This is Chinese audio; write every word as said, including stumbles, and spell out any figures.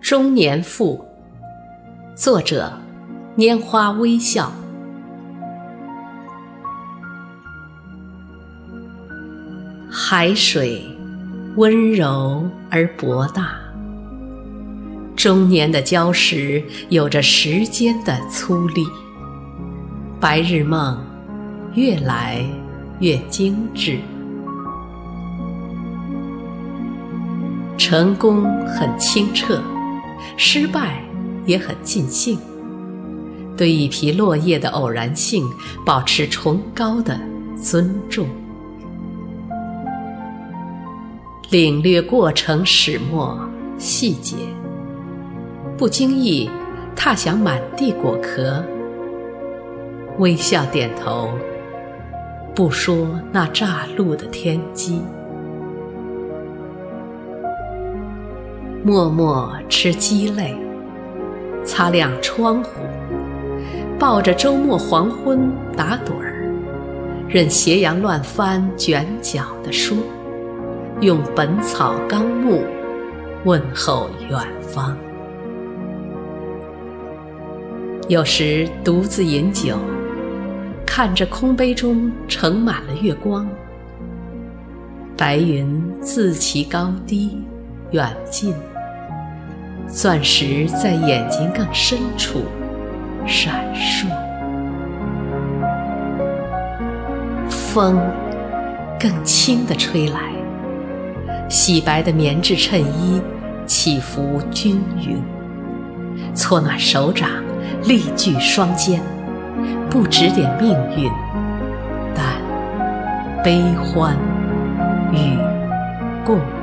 中年妇，作者拈花微笑。海水温柔而博大，中年的礁石有着时间的粗粝，白日梦越来越精致。成功很清澈，失败也很尽兴，对一匹落叶的偶然性保持崇高的尊重，领略过程始末细节，不经意踏响满地果壳，微笑点头，不说那乍露的天机，默默吃鸡肋，擦亮窗户，抱着周末黄昏打盹儿，任斜阳乱翻卷角的书，用《本草纲目》问候远方。有时独自饮酒，看着空杯中盛满了月光，白云自其高低远近，钻石在眼睛更深处闪烁。风更轻地吹来，洗白的棉质衬衣起伏均匀，搓暖手掌，力聚双肩，不指点命运，但悲欢与共。